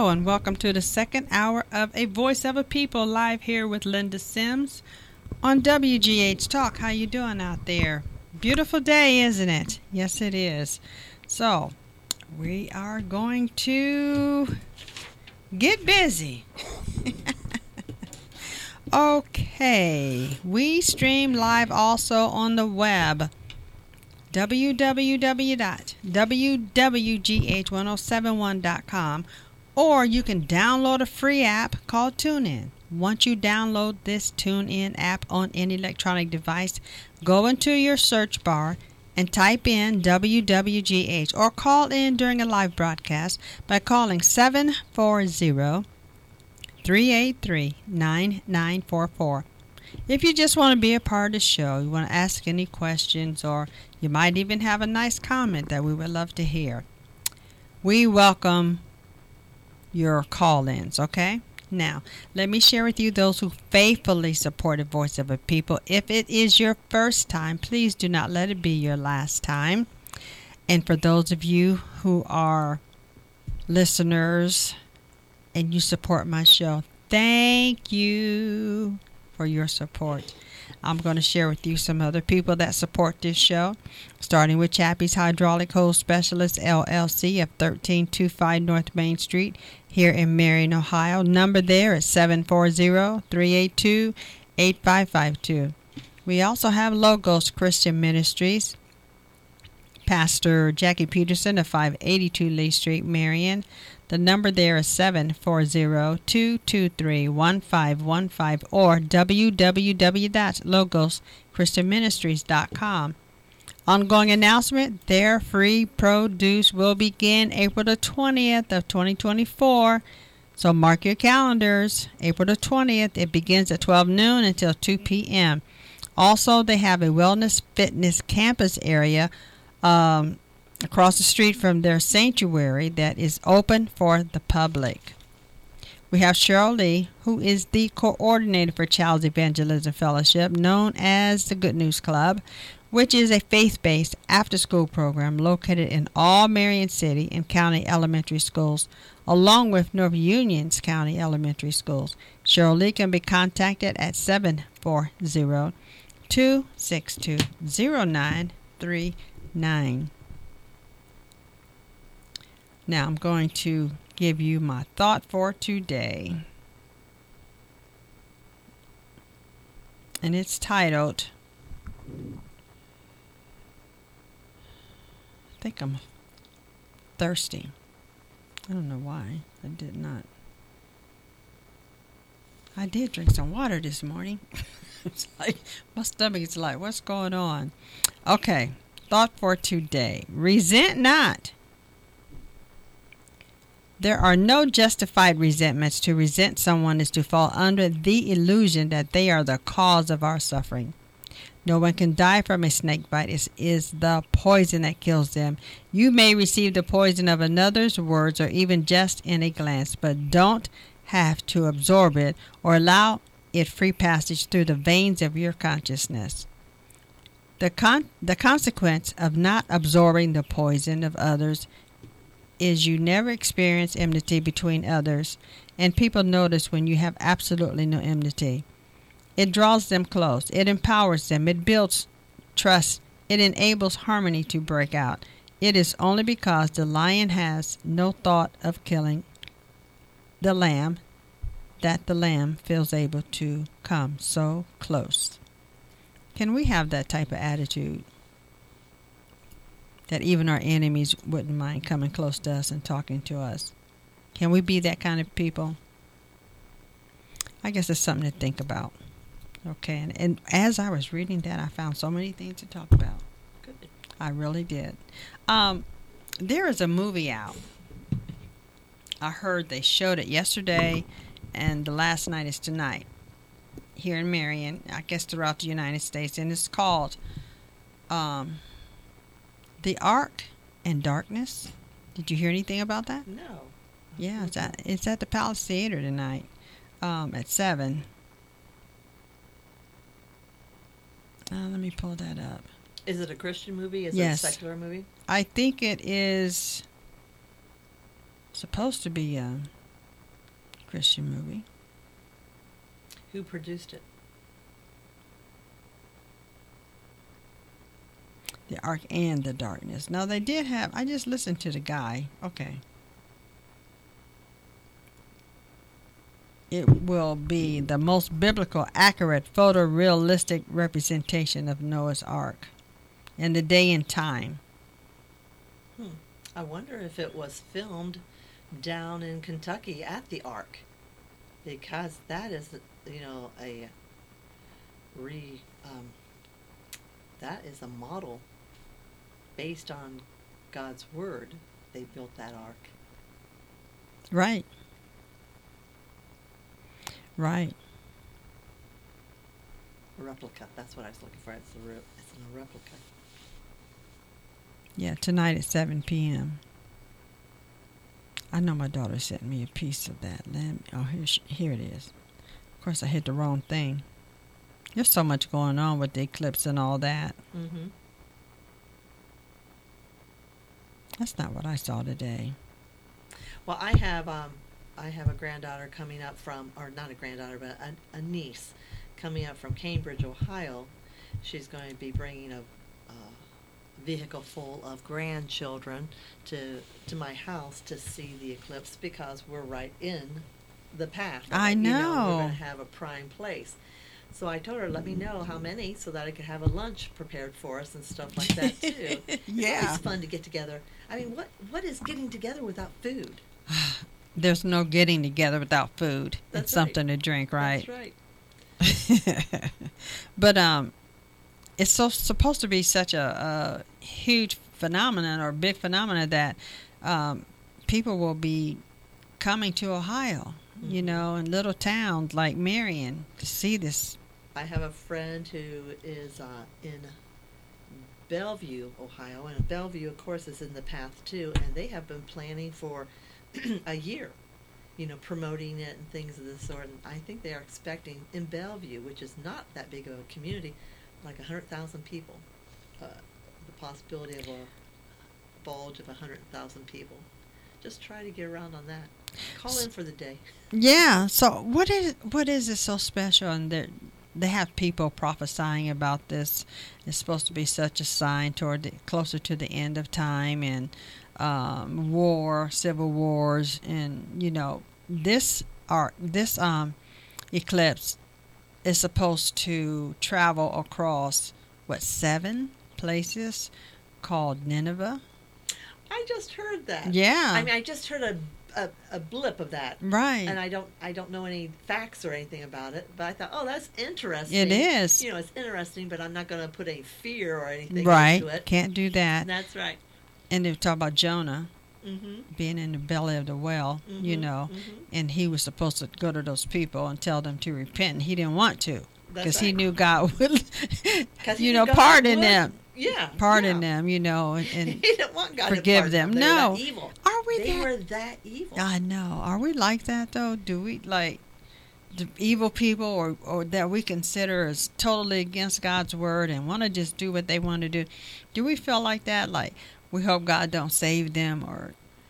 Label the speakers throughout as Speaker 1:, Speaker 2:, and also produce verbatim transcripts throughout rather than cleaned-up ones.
Speaker 1: Hello and welcome to the second hour of A Voice of a People, live here with Linda Sims on W G H Talk. How you doing out there? Beautiful day, isn't it? Yes, it is. So, we are going to get busy. Okay, we stream live also on the web, w w w dot w w g h ten seventy-one dot com, or you can download a free app called TuneIn. Once you download this TuneIn app on any electronic device, go into your search bar and type in W W G H or call in during a live broadcast by calling seven four zero, three eight three, nine nine four four. If you just want to be a part of the show, you want to ask any questions, or you might even have a nice comment that we would love to hear, we welcome your call-ins, okay? Now, let me share with you those who faithfully support the Voice of a People. If it is your first time, please do not let it be your last time. And for those of you who are listeners and you support my show, thank you for your support. I'm going to share with you some other people that support this show, starting with Chappie's Hydraulic Hose Specialist, L L C of thirteen twenty-five North Main Street here in Marion, Ohio. Number there is seven four zero, three eight two, eight five five two. We also have Logos Christian Ministries, Pastor Jackie Peterson of five eighty-two Lee Street, Marion. The number there is seven four zero, two two three, one five one five or w w w dot logos christian ministries dot com. Ongoing announcement, their free produce will begin April the twentieth of twenty twenty-four. So mark your calendars. April the twentieth, it begins at twelve noon until two p.m. Also, they have a wellness fitness campus area um, across the street from their sanctuary that is open for the public. We have Cheryl Lee, who is the coordinator for Child's Evangelism Fellowship, known as the Good News Club, which is a faith-based after-school program located in all Marion City and County elementary schools, along with North Union's County elementary schools. Cheryl Lee can be contacted at seven four zero, two six two, zero nine three nine. Now I'm going to give you my thought for today. And it's titled, I think I'm thirsty. I don't know why. I did not. I did drink some water this morning. It's like, my stomach is like, what's going on? Okay, thought for today. Resent not. There are no justified resentments. To resent someone is to fall under the illusion that they are the cause of our suffering. No one can die from a snake bite. It is the poison that kills them. You may receive the poison of another's words or even just in a glance, but don't have to absorb it or allow it free passage through the veins of your consciousness. The con- the consequence of not absorbing the poison of others is you never experience enmity between others, and people notice when you have absolutely no enmity. It draws them close. It empowers them. It builds trust. It enables harmony to break out. It is only because the lion has no thought of killing the lamb that the lamb feels able to come so close. Can we have that type of attitude? That even our enemies wouldn't mind coming close to us and talking to us. Can we be that kind of people? I guess it's something to think about. Okay, and, and as I was reading that, I found so many things to talk about. Good. I really did. Um, there is a movie out. I heard they showed it yesterday, and the last night is tonight. Here in Marion, I guess throughout the United States, and it's called Um... The Ark and Darkness. Did you hear anything about that?
Speaker 2: No.
Speaker 1: Yeah, it's at, it's at the Palace Theater tonight um, at seven. Uh, let me pull that up.
Speaker 2: Is it a Christian movie? Is
Speaker 1: Yes.
Speaker 2: it a secular movie?
Speaker 1: I think it is supposed to be a Christian movie.
Speaker 2: Who produced it?
Speaker 1: The Ark and the Darkness. No, they did have. I just listened to the guy. Okay. It will be the most biblical, accurate, photorealistic representation of Noah's Ark and the day and time.
Speaker 2: Hmm. I wonder if it was filmed down in Kentucky at the Ark, because that is, you know, a re um, that is a model based on God's word. They built that ark.
Speaker 1: Right. Right.
Speaker 2: A replica. That's what I was looking for. It's a re- it's a replica.
Speaker 1: Yeah, tonight at seven p.m. I know my daughter sent me a piece of that. Let me, oh, here, she, here it is. Of course, I hit the wrong thing. There's so much going on with the eclipse and all that.
Speaker 2: Mm-hmm.
Speaker 1: That's not what I saw today.
Speaker 2: Well, I have um, I have a granddaughter coming up from, or not a granddaughter, but a, a niece coming up from Cambridge, Ohio. She's going to be bringing a, a vehicle full of grandchildren to to my house to see the eclipse, because we're right in the path.
Speaker 1: I
Speaker 2: You know,
Speaker 1: know.
Speaker 2: we're going to have a prime place. So I told her, let me know how many so that I could have a lunch prepared for us and stuff like that too.
Speaker 1: Yeah.
Speaker 2: It's fun to get together. I mean, what what is getting together without food?
Speaker 1: There's no getting together without food.
Speaker 2: That's
Speaker 1: It's something to drink, right?
Speaker 2: That's right.
Speaker 1: But um, it's so supposed to be such a, a huge phenomenon or big phenomenon that um, people will be coming to Ohio,
Speaker 2: Mm-hmm.
Speaker 1: you know, in little towns like Marion to see this.
Speaker 2: I have a friend who is uh, in Bellevue, Ohio, and Bellevue, of course, is in the path too, and they have been planning for a year, you know, promoting it and things of this sort. And I think they are expecting in Bellevue, which is not that big of a community, like a hundred thousand people, uh, the possibility of a bulge of a hundred thousand people. Just try to get around on that. Call in for the day.
Speaker 1: Yeah. So what is what is it so special? And they they have people prophesying about this. It's supposed to be such a sign toward the, closer to the end of time and um, war, civil wars, and you know this art this um eclipse is supposed to travel across what seven places called Nineveh.
Speaker 2: I just heard that.
Speaker 1: Yeah.
Speaker 2: I mean, I just heard a, a, a blip of that.
Speaker 1: Right.
Speaker 2: And I don't I don't know any facts or anything about it, but I thought, oh, that's interesting.
Speaker 1: It is.
Speaker 2: You know, it's interesting, but I'm not going to put any fear or anything
Speaker 1: Right.
Speaker 2: into it.
Speaker 1: Can't do that.
Speaker 2: That's right.
Speaker 1: And they talk about Jonah
Speaker 2: Mm-hmm.
Speaker 1: being in the belly of the whale, you
Speaker 2: Mhm,
Speaker 1: know,
Speaker 2: mhm.
Speaker 1: and he was supposed to go to those people and tell them to repent, and he didn't want to
Speaker 2: That's
Speaker 1: because he
Speaker 2: right.
Speaker 1: knew God would,
Speaker 2: 'Cause he
Speaker 1: you
Speaker 2: knew
Speaker 1: know,
Speaker 2: God
Speaker 1: pardon
Speaker 2: would-
Speaker 1: them,
Speaker 2: Yeah.
Speaker 1: pardon
Speaker 2: yeah.
Speaker 1: them, you know, and,
Speaker 2: He
Speaker 1: and
Speaker 2: didn't want God
Speaker 1: forgive
Speaker 2: to
Speaker 1: them.
Speaker 2: pardon them. They
Speaker 1: No.
Speaker 2: were that evil.
Speaker 1: are we
Speaker 2: They
Speaker 1: that?
Speaker 2: were that evil.
Speaker 1: I know. Are we like that though? Do we like the evil people, or or that we consider as totally against God's word and want to just do what they want to do? Do we feel like that? Like we hope God don't save them, or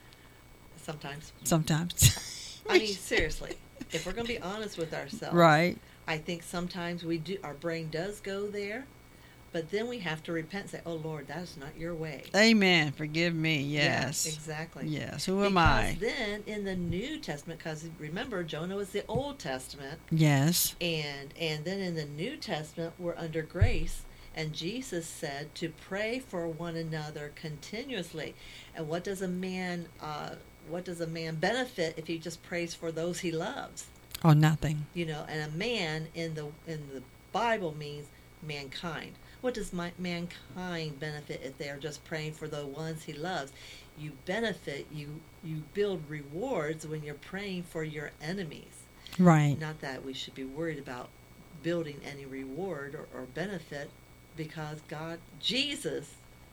Speaker 2: Sometimes.
Speaker 1: sometimes?
Speaker 2: I mean, seriously, if we're going to be honest with ourselves,
Speaker 1: Right.
Speaker 2: I think sometimes we do. Our brain does go there, but then we have to repent and say, "Oh Lord, that is not your way."
Speaker 1: Amen. Forgive me.
Speaker 2: Yeah,
Speaker 1: Yes.
Speaker 2: exactly.
Speaker 1: Yes. Who am
Speaker 2: because
Speaker 1: I?
Speaker 2: then in the New Testament, because remember Jonah was the Old Testament,
Speaker 1: Yes.
Speaker 2: and and then in the New Testament we're under grace, and Jesus said to pray for one another continuously. And what does a man uh, what does a man benefit if he just prays for those he loves?
Speaker 1: Or nothing.
Speaker 2: You know, and a man in the in the Bible means mankind. What does my, mankind benefit if they are just praying for the ones he loves? You benefit, you you build rewards when you're praying for your enemies.
Speaker 1: Right.
Speaker 2: Not that we should be worried about building any reward or, or benefit, because God, Jesus,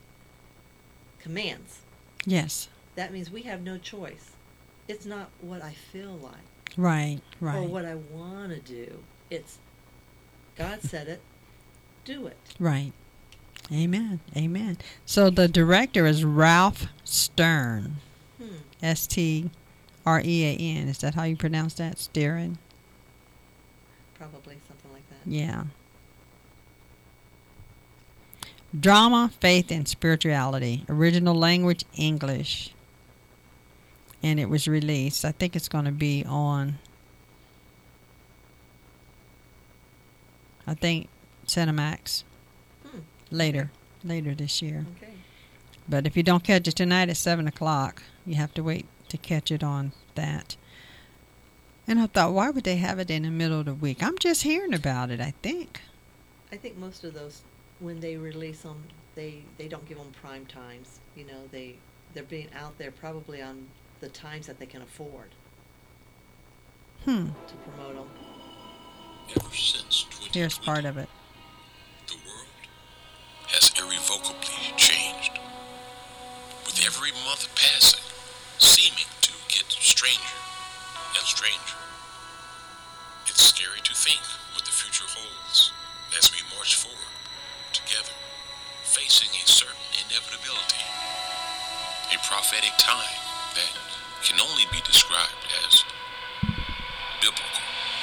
Speaker 2: commands.
Speaker 1: Yes.
Speaker 2: That means we have no choice. It's not what I feel like
Speaker 1: Right.
Speaker 2: or
Speaker 1: Right.
Speaker 2: what I want to do. It's God said it, do it.
Speaker 1: Right. Amen. Amen. So the director is Ralph Stern.
Speaker 2: Hmm.
Speaker 1: S T R E A N. Is that how you pronounce that? Steerin?
Speaker 2: Probably something like that.
Speaker 1: Yeah. Drama, Faith, and Spirituality. Original language, English. And it was released. I think it's going to be on, I think, Cinemax.
Speaker 2: Hmm.
Speaker 1: Later. Later this year.
Speaker 2: Okay.
Speaker 1: But if you don't catch it tonight at seven o'clock, you have to wait to catch it on that. And I thought, why would they have it in the middle of the week? I'm just hearing about it, I think.
Speaker 2: I think most of those, when they release them, they, they don't give them prime times. You know, they, they're being out there probably on the times that they can afford
Speaker 1: Hmm.
Speaker 2: to promote them.
Speaker 3: Ever since twenty twenty,
Speaker 1: Here's part of it.
Speaker 3: the world has irrevocably changed. With every month passing, seeming to get stranger and stranger. It's scary to think what the future holds as we march forward together, facing a certain inevitability. A prophetic time that can only be described as biblical.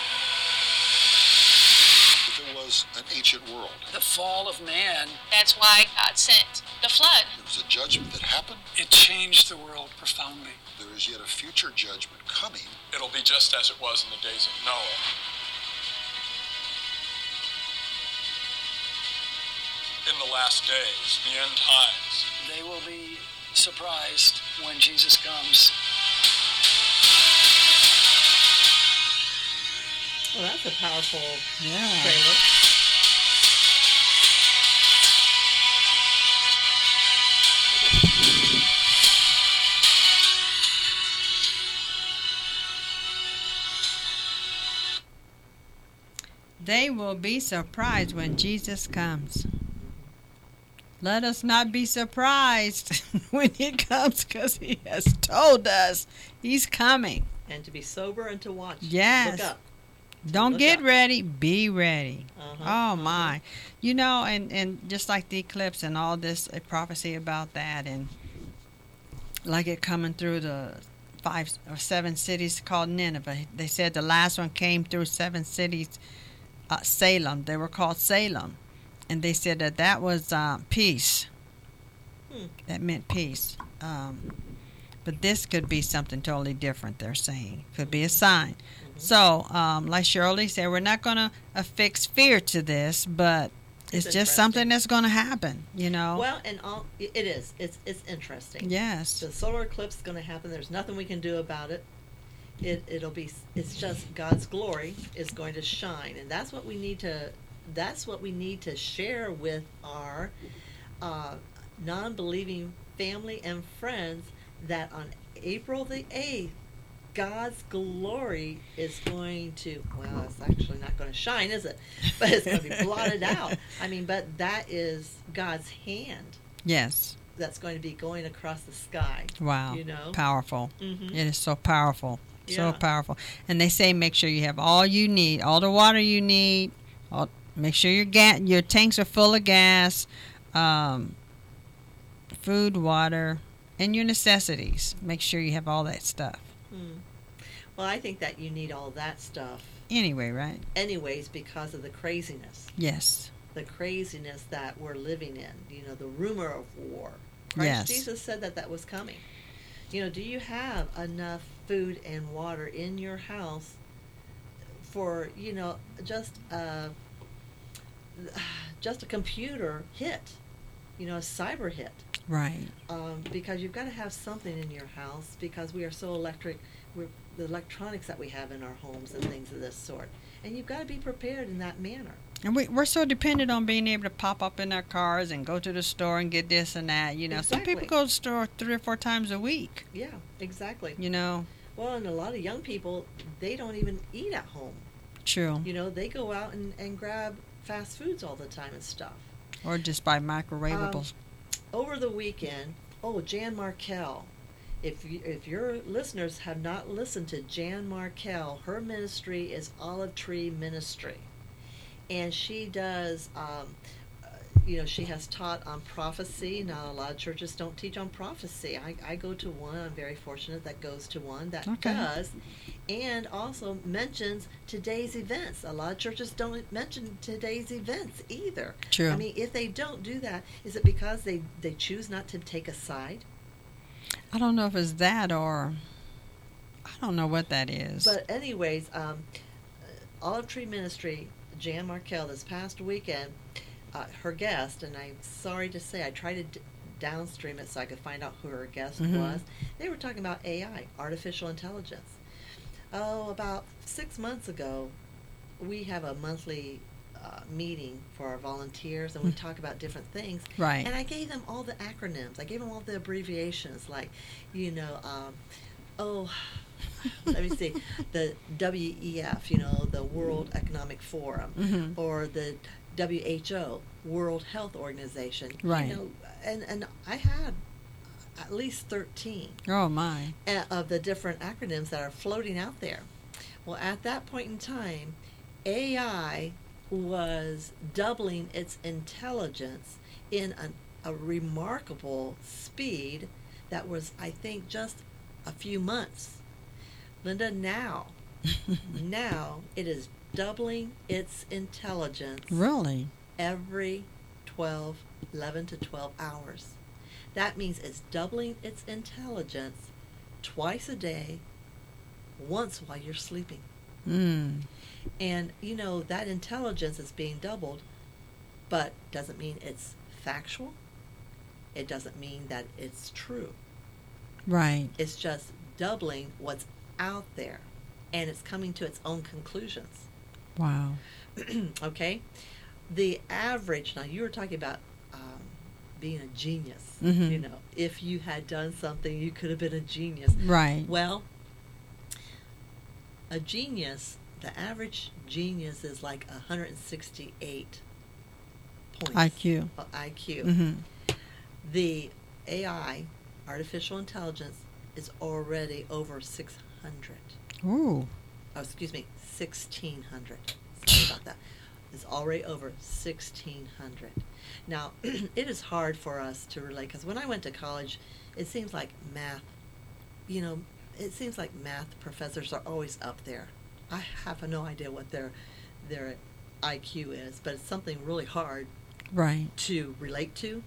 Speaker 4: It was an ancient world.
Speaker 5: The fall of man,
Speaker 6: That's why God sent the flood.
Speaker 4: There was a judgment that happened.
Speaker 5: it changed the world profoundly.
Speaker 4: There is yet a future judgment coming.
Speaker 7: It'll be just as it was in the days of Noah. In the last days, the end times.
Speaker 5: They will be surprised when Jesus comes.
Speaker 2: Well, that's a powerful
Speaker 1: Yeah.
Speaker 2: trailer.
Speaker 1: They will be surprised when Jesus comes. Let us not be surprised when he comes, because he has told us he's coming.
Speaker 2: And to be sober and to watch.
Speaker 1: Yes.
Speaker 2: Look up.
Speaker 1: Don't
Speaker 2: Look
Speaker 1: get
Speaker 2: up.
Speaker 1: ready, be ready.
Speaker 2: Uh-huh,
Speaker 1: Oh
Speaker 2: uh-huh.
Speaker 1: my. You know, and, and just like the eclipse and all this, a prophecy about that, and like it coming through the five or seven cities called Nineveh. They said the last one came through seven cities, uh, Salem. They were called Salem. And they said that that was uh, peace.
Speaker 2: Hmm.
Speaker 1: That meant peace. Um, but this could be something totally different, they're saying. Could be a sign. So, um, like Shirley said, we're not going to affix fear to this, but it's,
Speaker 2: It's
Speaker 1: just something
Speaker 2: interesting.
Speaker 1: that's going to happen, you know?
Speaker 2: Well, and all it it is. It's it's interesting.
Speaker 1: Yes.
Speaker 2: The solar eclipse is going to happen. There's nothing we can do about it. It it'll be. It's just God's glory is going to shine, and that's what we need to. That's what we need to share with our uh, non-believing family and friends. That on April the eighth, God's glory is going to, well, it's actually not going to shine, is it? But it's going to be blotted out. I mean, but that is God's hand
Speaker 1: Yes.
Speaker 2: that's going to be going across the sky.
Speaker 1: Wow.
Speaker 2: You know?
Speaker 1: Powerful.
Speaker 2: Mhm.
Speaker 1: It is so powerful. So
Speaker 2: Yeah.
Speaker 1: powerful. And they say make sure you have all you need, all the water you need. All, make sure your ga- your tanks are full of gas, um, food, water, and your necessities. Make sure you have all that stuff.
Speaker 2: Hmm. Well, I think that you need all that stuff
Speaker 1: Anyway, right?
Speaker 2: anyways because of the craziness.
Speaker 1: Yes.
Speaker 2: The craziness that we're living in. You know, the rumor of war. Christ
Speaker 1: Yes.
Speaker 2: Jesus said that that was coming. You know, do you have enough food and water in your house for, you know, just a, just a computer hit, you know, a cyber hit?
Speaker 1: Right.
Speaker 2: Um, because you've got to have something in your house because we are so electric, we're, the electronics that we have in our homes and things of this sort. And you've got to be prepared in that manner.
Speaker 1: And we, we're so dependent on being able to pop up in our cars and go to the store and get this and that. You know, some people
Speaker 2: Exactly.
Speaker 1: go to the store three or four times a week,
Speaker 2: Yeah, exactly.
Speaker 1: you know.
Speaker 2: Well, and a lot of young people, they don't even eat at home.
Speaker 1: True.
Speaker 2: You know, they go out and, and grab fast foods all the time and stuff.
Speaker 1: Or just buy microwavables.
Speaker 2: Over the weekend, oh, Jan Markell. If you, if your listeners have not listened to Jan Markell, her ministry is Olive Tree Ministry. And she does, um, uh, you know, she has taught on prophecy. Now, a lot of churches don't teach on prophecy. I, I go to one. I'm very fortunate that goes to one that
Speaker 1: Okay.
Speaker 2: does, and also mentions today's events. A lot of churches don't mention today's events either.
Speaker 1: True.
Speaker 2: I mean, if they don't do that, is it because they, they choose not to take a side?
Speaker 1: I don't know if it's that or I don't know what that is.
Speaker 2: But anyways, um, uh, Olive Tree Ministry, Jan Markell, this past weekend, uh, her guest, and I'm sorry to say, I tried to d- downstream it so I could find out who her guest
Speaker 1: Mhm.
Speaker 2: was. They were talking about A I, artificial intelligence. Oh, about six months ago, we have a monthly uh, meeting for our volunteers, and we talk about different things.
Speaker 1: Right.
Speaker 2: And I gave them all the acronyms. I gave them all the abbreviations, like, you know, um, oh, let me see, the W E F, you know, the World Economic Forum,
Speaker 1: Mhm.
Speaker 2: or the W H O, World Health Organization.
Speaker 1: Right.
Speaker 2: You know, and, and I had at least thirteen
Speaker 1: Oh my.
Speaker 2: uh, of the different acronyms that are floating out there. Well, at that point in time, A I was doubling its intelligence in an, a remarkable speed that was, I think, just a few months. Linda, now, now it is doubling its intelligence
Speaker 1: Really?
Speaker 2: every twelve, eleven to twelve hours. That means it's doubling its intelligence twice a day, once while you're sleeping.
Speaker 1: Mm.
Speaker 2: And, you know, that intelligence is being doubled, but doesn't mean it's factual. It doesn't mean that it's true.
Speaker 1: Right.
Speaker 2: It's just doubling what's out there, and it's coming to its own conclusions.
Speaker 1: Wow.
Speaker 2: Okay? The average, now you were talking about um, being a genius.
Speaker 1: Mhm.
Speaker 2: You know, if you had done something, you could have been a genius.
Speaker 1: Right.
Speaker 2: Well, a genius, the average genius is like one hundred sixty-eight points.
Speaker 1: I Q.
Speaker 2: of I Q.
Speaker 1: Mhm.
Speaker 2: The A I, artificial intelligence, is already over six hundred.
Speaker 1: Ooh.
Speaker 2: Oh, excuse me, sixteen hundred. Sorry about that. It's already over sixteen hundred. Now, it is hard for us to relate, because when I went to college, it seems like math, you know, it seems like math professors are always up there. I have no idea what their their I Q is, but it's something really hard
Speaker 1: Right.
Speaker 2: to relate to.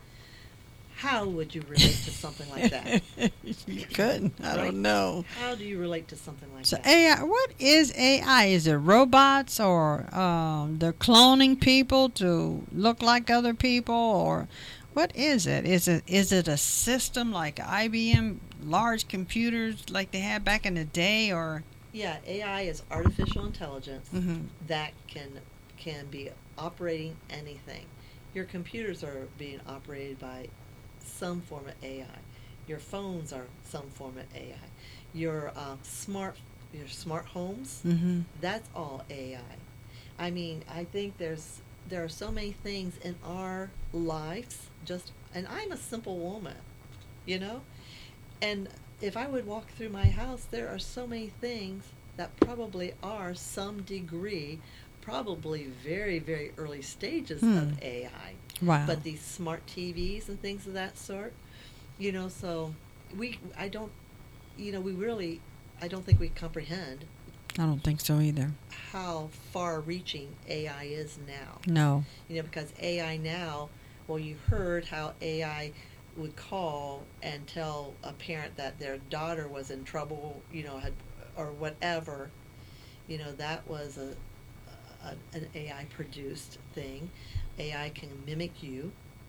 Speaker 2: How would you relate to something like that?
Speaker 1: You couldn't. I
Speaker 2: Right?
Speaker 1: don't know.
Speaker 2: How do you relate to something like
Speaker 1: So
Speaker 2: that?
Speaker 1: A I, what is A I? Is it robots, or um, they're cloning people to look like other people, or what is it? Is it is it a system like I B M large computers like they had back in the day, or?
Speaker 2: Yeah, A I is artificial intelligence
Speaker 1: Mhm.
Speaker 2: that can can be operating anything. Your computers are being operated by some form of A I. Your phones are some form of A I. Your uh, smart your smart homes,
Speaker 1: Mm-hmm.
Speaker 2: that's all A I. I mean, I think there's there are so many things in our lives. Just and I'm a simple woman, you know, and if I would walk through my house, there are so many things that probably are some degree, probably very, very early stages
Speaker 1: Hmm.
Speaker 2: of A I.
Speaker 1: Wow.
Speaker 2: But these smart T Vs and things of that sort, you know, so we, I don't, you know, we really, I don't think we comprehend
Speaker 1: I don't think so either.
Speaker 2: how far-reaching A I is now.
Speaker 1: No.
Speaker 2: You know, because A I now, well, you heard how A I would call and tell a parent that their daughter was in trouble, you know, had or whatever. You know, that was a, a an A I produced thing. A I can mimic you,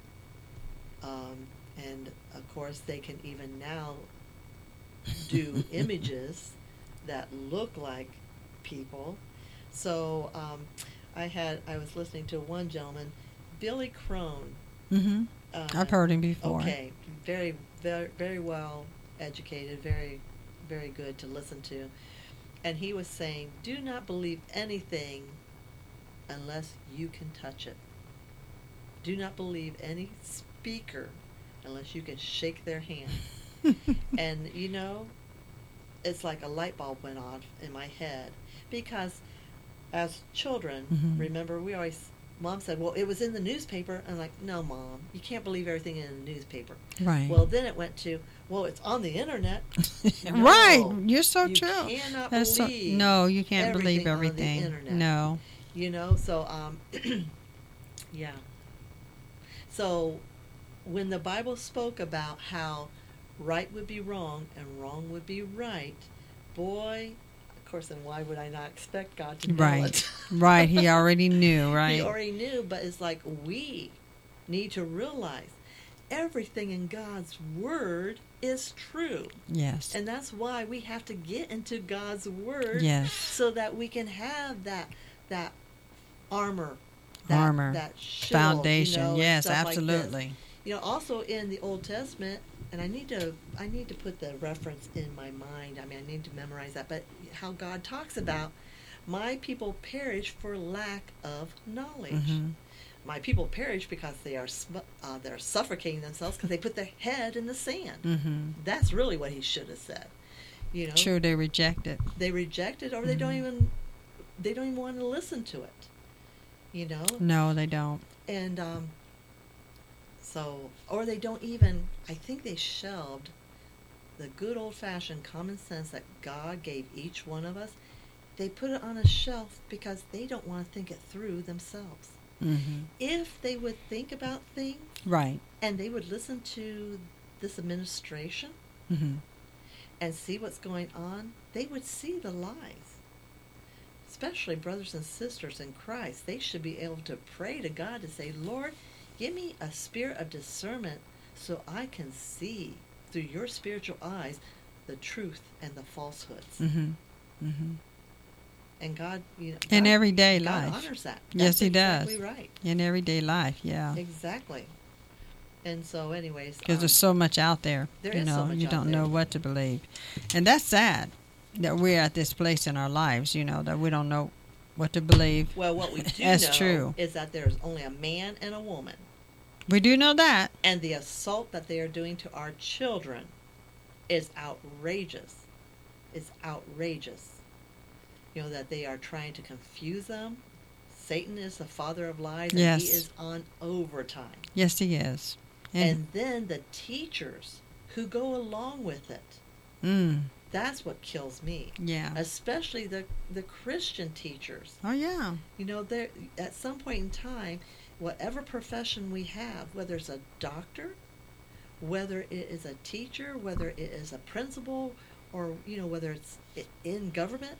Speaker 2: um, and of course, they can even now do images that look like people. So um, I had I was listening to one gentleman, Billy Crone.
Speaker 1: Mm-hmm.
Speaker 2: Uh,
Speaker 1: I've heard him before.
Speaker 2: Okay, very, very, very well educated, very, very good to listen to. And he was saying, do not believe anything unless you can touch it. Do not believe any speaker unless you can shake their hand. And, you know, it's like a light bulb went off in my head. Because as children,
Speaker 1: Mhm.
Speaker 2: remember, we always Mom said, well, it was in the newspaper. I'm like, no, Mom, you can't believe everything in the newspaper.
Speaker 1: Right.
Speaker 2: Well, then it went to, well, it's on the internet. No,
Speaker 1: right. You're so
Speaker 2: you
Speaker 1: true.
Speaker 2: cannot
Speaker 1: That's so,
Speaker 2: believe
Speaker 1: no, you can't believe
Speaker 2: everything
Speaker 1: everything.
Speaker 2: on the internet.
Speaker 1: No.
Speaker 2: You know, so, um, yeah. So, when the Bible spoke about how right would be wrong and wrong would be right, boy, of course, then why would I not expect God to know
Speaker 1: Right.
Speaker 2: it?
Speaker 1: Right. He already knew, right?
Speaker 2: He already knew, but it's like we need to realize everything in God's Word is true.
Speaker 1: Yes.
Speaker 2: And that's why we have to get into God's Word
Speaker 1: Yes.
Speaker 2: so that we can have that that armor, that,
Speaker 1: Armor.
Speaker 2: that shield,
Speaker 1: Foundation.
Speaker 2: you know, and
Speaker 1: yes,
Speaker 2: stuff like this.
Speaker 1: absolutely.
Speaker 2: You know, also in the Old Testament, and I need to I need to put the reference in my mind. I mean, I need to memorize that. But how God talks about, my people perish for lack of knowledge.
Speaker 1: Mm-hmm.
Speaker 2: My people perish because they are sm- uh, they're suffocating themselves because they put their head in the sand.
Speaker 1: Mm-hmm.
Speaker 2: That's really what he should have said. You know,
Speaker 1: True, they reject it.
Speaker 2: they reject it, or they don't
Speaker 1: Mm-hmm.
Speaker 2: even they don't even want to listen to it. You know,
Speaker 1: No, they don't.
Speaker 2: and um, so, or they don't even, I think they shelved the good old-fashioned common sense that God gave each one of us. They put it on a shelf because they don't want to think it through themselves.
Speaker 1: Mm-hmm.
Speaker 2: If they would think about things
Speaker 1: Right.
Speaker 2: and they would listen to this administration
Speaker 1: Mm-hmm.
Speaker 2: and see what's going on, they would see the lies. Especially brothers and sisters in Christ, they should be able to pray to God to say, Lord, give me a spirit of discernment so I can see through your spiritual eyes the truth and the falsehoods.
Speaker 1: Mm-hmm. Mm-hmm.
Speaker 2: And God, you know,
Speaker 1: In
Speaker 2: God,
Speaker 1: everyday
Speaker 2: God
Speaker 1: life.
Speaker 2: honors that.
Speaker 1: Yes,
Speaker 2: That's
Speaker 1: he
Speaker 2: exactly
Speaker 1: does.
Speaker 2: right.
Speaker 1: In everyday life, yeah.
Speaker 2: Exactly. And so, anyways,
Speaker 1: Because
Speaker 2: um,
Speaker 1: there's so much out there.
Speaker 2: there
Speaker 1: you
Speaker 2: is
Speaker 1: know,
Speaker 2: so much
Speaker 1: you
Speaker 2: out
Speaker 1: don't
Speaker 2: there.
Speaker 1: know what to believe. And that's sad that we're at this place in our lives, you know, that we don't know what to believe.
Speaker 2: well, what we do
Speaker 1: That's
Speaker 2: know
Speaker 1: true.
Speaker 2: is that there's only a man and a woman.
Speaker 1: We do know that.
Speaker 2: And the assault that they are doing to our children is outrageous. It's outrageous. You know, that they are trying to confuse them. Satan is the father of lies, and
Speaker 1: Yes.
Speaker 2: he is on overtime.
Speaker 1: Yes, he is.
Speaker 2: And then the teachers who go along with it.
Speaker 1: mm,
Speaker 2: That's what kills me.
Speaker 1: yeah.
Speaker 2: Especially the, the Christian teachers.
Speaker 1: Oh, yeah.
Speaker 2: You know, there at some point in time, whatever profession we have, whether it's a doctor, whether it is a teacher, whether it is a principal, or, you know, whether it's i- in government,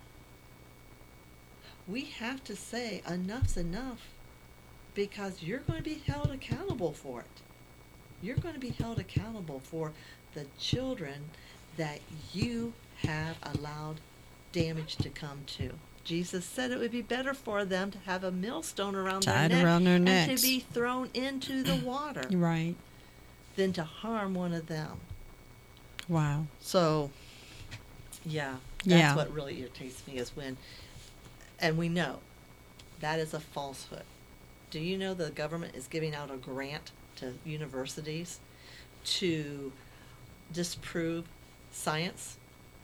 Speaker 2: we have to say enough's enough, because you're going to be held accountable for it. You're going to be held accountable for the children that you have allowed damage to come to. Jesus said it would be better for them to have a millstone around
Speaker 1: Tied
Speaker 2: their neck
Speaker 1: around their
Speaker 2: and
Speaker 1: necks.
Speaker 2: to be thrown into the water
Speaker 1: You're right.
Speaker 2: than to harm one of them.
Speaker 1: Wow.
Speaker 2: So, yeah, that's
Speaker 1: Yeah.
Speaker 2: what really irritates me is when, and we know that is a falsehood. Do you know the government is giving out a grant to universities to disprove science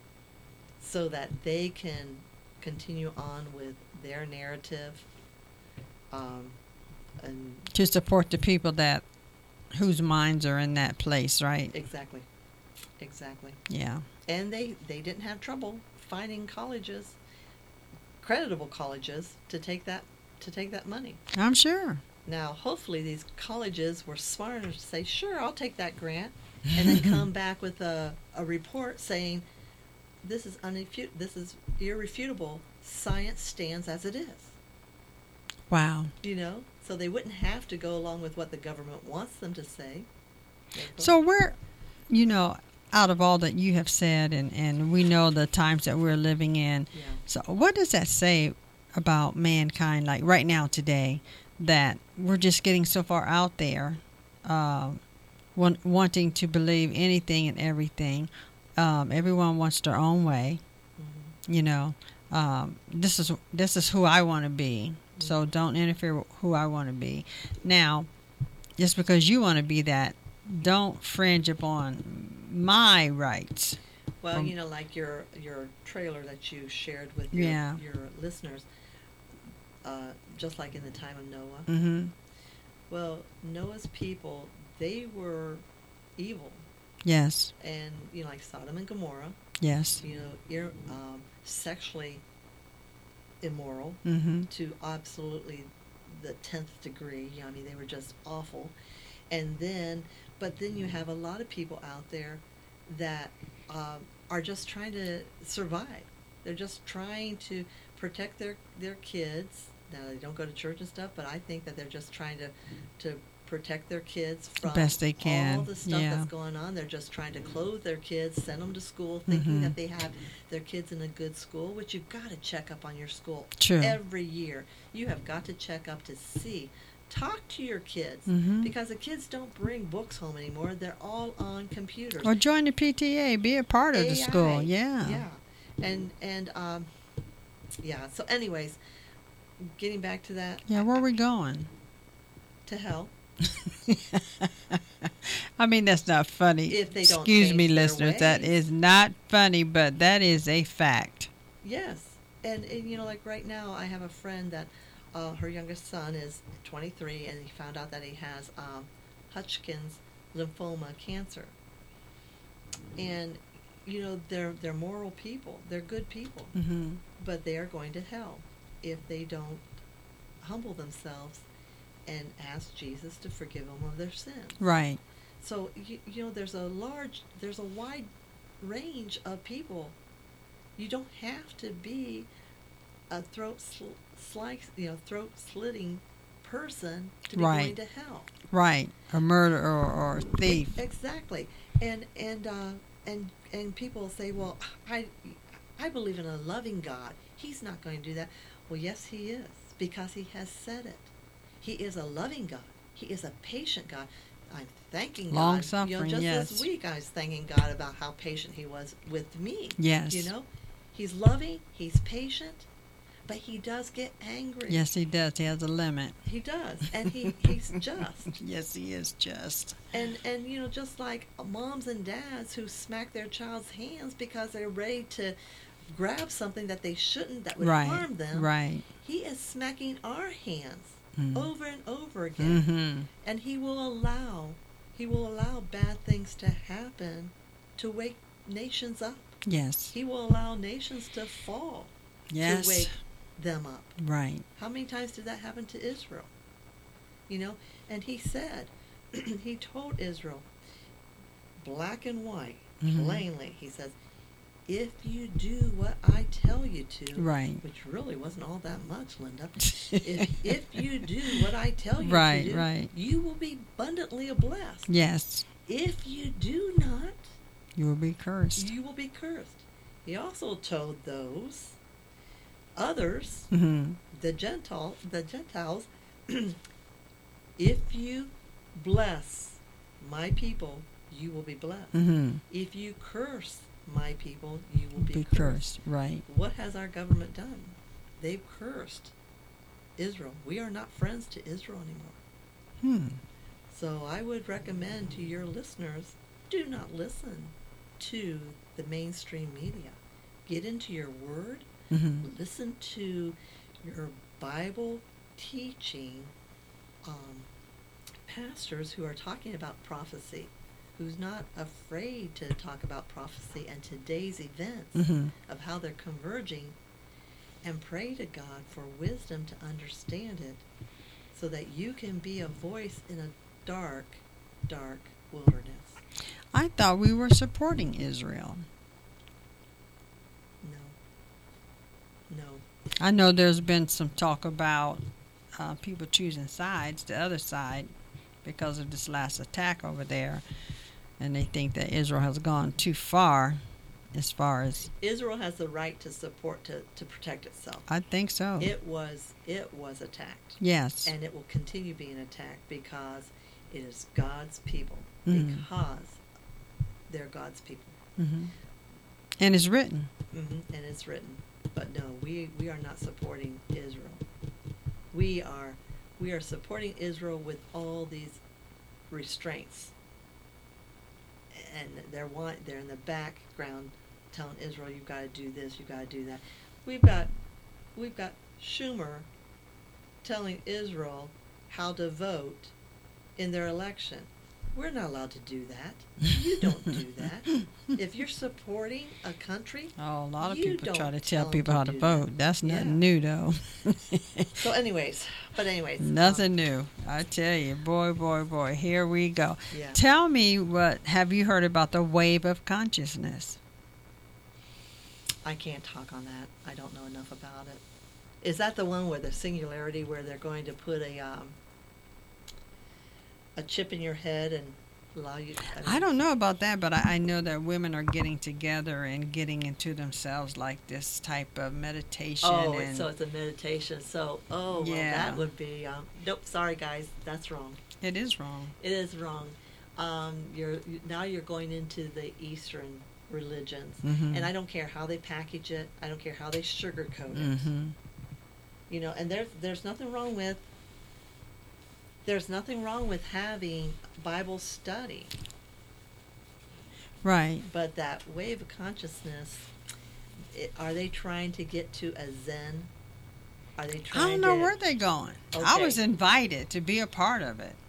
Speaker 2: so that they can continue on with their narrative? Um, and
Speaker 1: To support the people that whose minds are in that place, right?
Speaker 2: exactly, exactly.
Speaker 1: Yeah.
Speaker 2: And they, they didn't have trouble finding colleges, creditable colleges, to take that to take that money.
Speaker 1: I'm sure.
Speaker 2: Now, hopefully, these colleges were smart enough to say, "Sure, I'll take that grant," and then come back with a, a report saying, "This is unrefu- This is irrefutable. Science stands as it is."
Speaker 1: Wow.
Speaker 2: You know, so they wouldn't have to go along with what the government wants them to say. They go-
Speaker 1: So we're, you know, out of all that you have said, and, and we know the times that we're living in,
Speaker 2: yeah.
Speaker 1: so what does that say about mankind, like right now today, that we're just getting so far out there, uh, want, wanting to believe anything and everything. Um, everyone wants their own way.
Speaker 2: Mm-hmm.
Speaker 1: You know, um, this is this is who I want to be. So don't interfere with who I want to be. Now, just because you want to be that, don't fringe upon my rights.
Speaker 2: Well,
Speaker 1: Um,
Speaker 2: you know, like your your trailer that you shared with your,
Speaker 1: Yeah.
Speaker 2: your listeners, uh, uh, just like in the time of Noah.
Speaker 1: Mm-hmm.
Speaker 2: Well, Noah's people, they were evil,
Speaker 1: Yes.
Speaker 2: and you know, like Sodom and Gomorrah,
Speaker 1: Yes.
Speaker 2: you know, ir- um, sexually immoral
Speaker 1: Mm-hmm.
Speaker 2: to absolutely the tenth degree. You know, I mean, they were just awful. And then, but then you have a lot of people out there that um, are just trying to survive. They're just trying to protect their their kids. Now they don't go to church and stuff, but I think that they're just trying to to protect their kids from
Speaker 1: Best they can.
Speaker 2: all the stuff
Speaker 1: Yeah.
Speaker 2: that's going on. They're just trying to clothe their kids, send them to school, thinking
Speaker 1: Mhm.
Speaker 2: that they have their kids in a good school, which you've got to check up on your school
Speaker 1: True.
Speaker 2: every year. You have got to check up to see. Talk to your kids,
Speaker 1: Mhm.
Speaker 2: because the kids don't bring books home anymore. They're all on computers.
Speaker 1: Or join the P T A. Be a part of the
Speaker 2: A I.
Speaker 1: school. Yeah.
Speaker 2: Yeah. And and um yeah, so anyways, getting back to that,
Speaker 1: Yeah, where are we going?
Speaker 2: to hell.
Speaker 1: I mean, that's not funny.
Speaker 2: If they don't
Speaker 1: Excuse me,
Speaker 2: change their
Speaker 1: listeners. That
Speaker 2: ways.
Speaker 1: is not funny, but that is a fact.
Speaker 2: Yes. And, and you know, like right now I have a friend that uh, her youngest son is twenty-three, and he found out that he has um, Hodgkin's lymphoma cancer. And you know, they're they're moral people. They're good people.
Speaker 1: Mm-hmm.
Speaker 2: But they are going to hell if they don't humble themselves and ask Jesus to forgive them of their sins.
Speaker 1: Right.
Speaker 2: So you, you know, there's a large, there's a wide range of people. You don't have to be a throat sl- slice, you know, throat slitting person to be
Speaker 1: Right.
Speaker 2: going to hell.
Speaker 1: Right. A murderer or, or thief.
Speaker 2: Exactly. And and uh, and and people say, well, I I believe in a loving God. He's not going to do that. Well, yes, he is, because he has said it. He is a loving God. He is a patient God. I'm thanking God. You know,
Speaker 1: Long-suffering,
Speaker 2: just
Speaker 1: yes.
Speaker 2: this week I was thanking God about how patient he was with me.
Speaker 1: Yes.
Speaker 2: You know, he's loving, he's patient, but he does get angry.
Speaker 1: Yes, he does. He has a limit.
Speaker 2: He does. And he, he's just.
Speaker 1: Yes, he is just.
Speaker 2: And, and, you know, just like moms and dads who smack their child's hands because they're ready to grab something that they shouldn't, that would
Speaker 1: Right.
Speaker 2: harm them.
Speaker 1: Right.
Speaker 2: He is smacking our hands
Speaker 1: Mm.
Speaker 2: over and over again.
Speaker 1: Mm-hmm.
Speaker 2: And he will allow, he will allow bad things to happen to wake nations up.
Speaker 1: Yes.
Speaker 2: He will allow nations to fall
Speaker 1: Yes.
Speaker 2: to wake them up.
Speaker 1: Right.
Speaker 2: How many times did that happen to Israel? You know, and he said, he told Israel, black and white,
Speaker 1: Mhm.
Speaker 2: plainly, he says, if you do what I tell you to,
Speaker 1: Right.
Speaker 2: which really wasn't all that much, Linda, if, if you do what I tell you
Speaker 1: Right,
Speaker 2: to do,
Speaker 1: right.
Speaker 2: you will be abundantly blessed.
Speaker 1: Yes.
Speaker 2: If you do not,
Speaker 1: You will be cursed.
Speaker 2: you will be cursed. He also told those others,
Speaker 1: Mm-hmm.
Speaker 2: the Gentile, the Gentiles, if you bless my people, you will be blessed.
Speaker 1: Mm-hmm.
Speaker 2: If you curse my people, you will be,
Speaker 1: Be
Speaker 2: cursed.
Speaker 1: cursed. Right.
Speaker 2: What has our government done? They've cursed Israel. We are not friends to Israel anymore.
Speaker 1: Hmm.
Speaker 2: So I would recommend to your listeners, do not listen to the mainstream media. Get into your word.
Speaker 1: Mm-hmm.
Speaker 2: Listen to your Bible teaching um, pastors who are talking about prophecy, who's not afraid to talk about prophecy and today's events
Speaker 1: Mm-hmm.
Speaker 2: of how they're converging, and pray to God for wisdom to understand it so that you can be a voice in a dark, dark wilderness.
Speaker 1: I thought we were supporting Israel.
Speaker 2: No. No.
Speaker 1: I know there's been some talk about uh, people choosing sides, the other side, because of this last attack over there, and they think that Israel has gone too far as far as...
Speaker 2: Israel has the right to support, to, to protect itself.
Speaker 1: I think so.
Speaker 2: It was it was attacked,
Speaker 1: Yes.
Speaker 2: and it will continue being attacked because it is God's people,
Speaker 1: Mhm.
Speaker 2: because they're God's people.
Speaker 1: Mm-hmm. And it's written.
Speaker 2: Mm-hmm. And it's written. But no, we, we are not supporting Israel. We are we are supporting Israel with all these restraints, and they're want they're in the background telling Israel, you've got to do this, you've got to do that. We've got we've got Schumer telling Israel how to vote in their election. We're not allowed to do that. You don't do that. If you're supporting a country,
Speaker 1: Oh, a lot of
Speaker 2: you
Speaker 1: people
Speaker 2: don't
Speaker 1: try to tell
Speaker 2: them
Speaker 1: people
Speaker 2: to
Speaker 1: how to
Speaker 2: do
Speaker 1: vote.
Speaker 2: that.
Speaker 1: That's nothing
Speaker 2: Yeah.
Speaker 1: new, though.
Speaker 2: So, anyways, but anyways,
Speaker 1: Nothing new. I tell you, boy, boy, boy, here we go.
Speaker 2: Um, yeah.
Speaker 1: Tell me, what have you heard about the wave of consciousness?
Speaker 2: I can't talk on that. I don't know enough about it. Is that the one where the singularity, where they're going to put a um, a chip in your head and allow you? I, mean,
Speaker 1: I don't know about that, but I, I know that women are getting together and getting into themselves like this type of meditation.
Speaker 2: Oh,
Speaker 1: and
Speaker 2: so it's a meditation. So, oh, well,
Speaker 1: Yeah.
Speaker 2: that would be. Um, nope, sorry guys, that's wrong.
Speaker 1: it is wrong.
Speaker 2: It is wrong. Um, you're you, now you're going into the Eastern religions,
Speaker 1: Mhm.
Speaker 2: and I don't care how they package it. I don't care how they sugarcoat it.
Speaker 1: Mm-hmm.
Speaker 2: You know, and there's there's nothing wrong with there's nothing wrong with having Bible study,
Speaker 1: Right.
Speaker 2: but that wave of consciousness, it, are they trying to get to a Zen? Are they trying?
Speaker 1: I don't know
Speaker 2: to,
Speaker 1: where they're going. I
Speaker 2: Okay.
Speaker 1: was invited to be a part of it.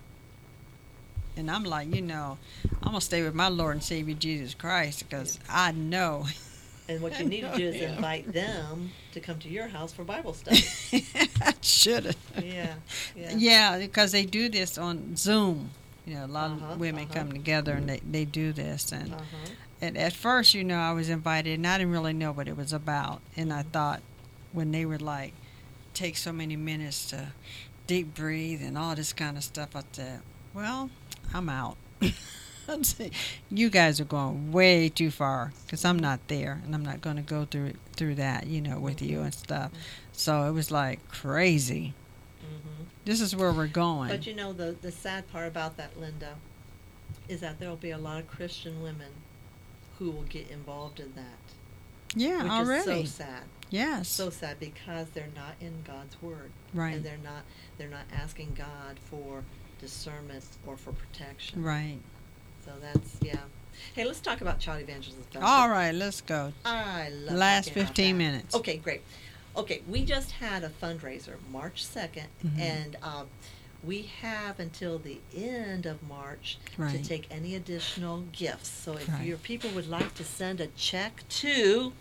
Speaker 1: And I'm like, you know, I'm going to stay with my Lord and Savior Jesus Christ because I know.
Speaker 2: And what
Speaker 1: I
Speaker 2: you need
Speaker 1: know
Speaker 2: to do is
Speaker 1: him.
Speaker 2: invite them to come to your house for Bible study.
Speaker 1: I should have.
Speaker 2: Yeah, yeah.
Speaker 1: Yeah, because they do this on Zoom. You know, a lot
Speaker 2: Uh-huh,
Speaker 1: of women
Speaker 2: uh-huh.
Speaker 1: come together and they, they do this. And,
Speaker 2: Uh-huh.
Speaker 1: and at first, you know, I was invited and I didn't really know what it was about. And I thought when they would like take so many minutes to deep breathe and all this kind of stuff, I said, well, I'm out. I'm saying, you guys are going way too far because I'm not there and I'm not going to go through through that, you know, with you and stuff. So it was like crazy.
Speaker 2: hmm
Speaker 1: This is where we're going.
Speaker 2: But you know, the the sad part about that, Linda, is that there will be a lot of Christian women who will get involved in that.
Speaker 1: yeah,
Speaker 2: which
Speaker 1: already.
Speaker 2: is so sad.
Speaker 1: Yes.
Speaker 2: So sad because they're not in God's word,
Speaker 1: right.
Speaker 2: and they're not they're not asking God for discernment or for protection.
Speaker 1: Right.
Speaker 2: So that's yeah. Hey, let's talk about Child Evangelism Fellowship.
Speaker 1: All right, let's go.
Speaker 2: I love
Speaker 1: Last
Speaker 2: talking about
Speaker 1: fifteen
Speaker 2: that.
Speaker 1: minutes.
Speaker 2: Okay, great. Okay, we just had a fundraiser March second,
Speaker 1: Mhm.
Speaker 2: and um, we have until the end of March
Speaker 1: Right.
Speaker 2: to take any additional gifts. So if
Speaker 1: Right.
Speaker 2: your people would like to send a check to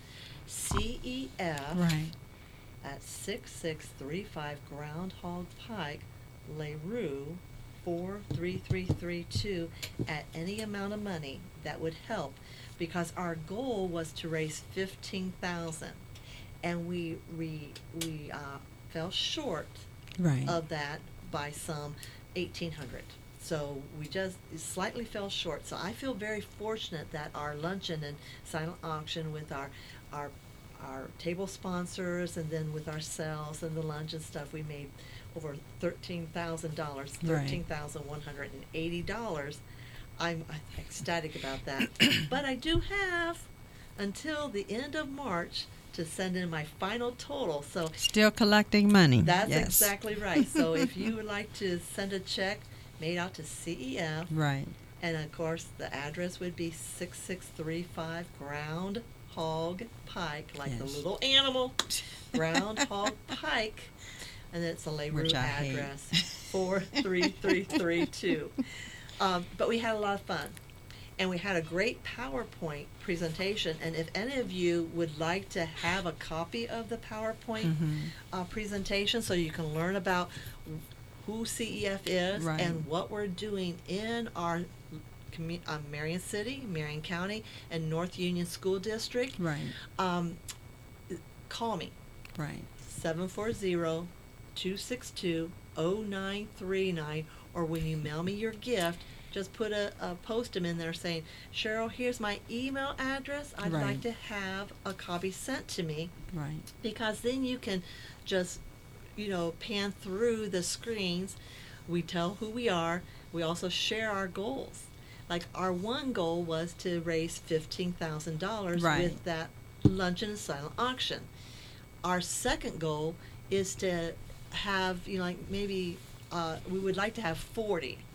Speaker 2: C E F
Speaker 1: Right.
Speaker 2: at six six three five Groundhog Pike, LaRue, four three three three two, at any amount of money, that would help, because our goal was to raise fifteen thousand, and we we we uh, fell short
Speaker 1: Right.
Speaker 2: of that by some eighteen hundred. So we just slightly fell short. So I feel very fortunate that our luncheon and silent auction with our our our table sponsors, and then with ourselves and the lunch and stuff, we made over thirteen thousand dollars,
Speaker 1: Right.
Speaker 2: thirteen thousand one hundred and eighty dollars. I'm, I'm ecstatic about that. But I do have until the end of March to send in my final total. So
Speaker 1: Still collecting money.
Speaker 2: that's
Speaker 1: yes.
Speaker 2: exactly right. So if you would like to send a check made out to C E F,
Speaker 1: Right.
Speaker 2: and of course the address would be six six three five Groundhog Pike, like the
Speaker 1: Yes.
Speaker 2: little animal, Groundhog Pike, and it's a LaRue
Speaker 1: Which I hate.
Speaker 2: address, four three three three two. Um, but we had a lot of fun. And we had a great PowerPoint presentation. And if any of you would like to have a copy of the PowerPoint
Speaker 1: Mhm.
Speaker 2: uh, presentation, so you can learn about who C E F is
Speaker 1: Right.
Speaker 2: and what we're doing in our commu- uh, Marion City, Marion County, and North Union School District,
Speaker 1: Right.
Speaker 2: um, call me,
Speaker 1: Right.
Speaker 2: seven four zero, two six two, zero nine three nine, or when you mail me your gift, just put a, a post-it in there saying, Cheryl, here's my email address. I'd
Speaker 1: Right.
Speaker 2: like to have a copy sent to me,
Speaker 1: Right.
Speaker 2: because then you can just, you know, pan through the screens. We tell who we are. We also share our goals. Like our one goal was to raise fifteen thousand dollars
Speaker 1: Right.
Speaker 2: with that luncheon and silent auction. Our second goal is to have, you know, like maybe uh, we would like to have forty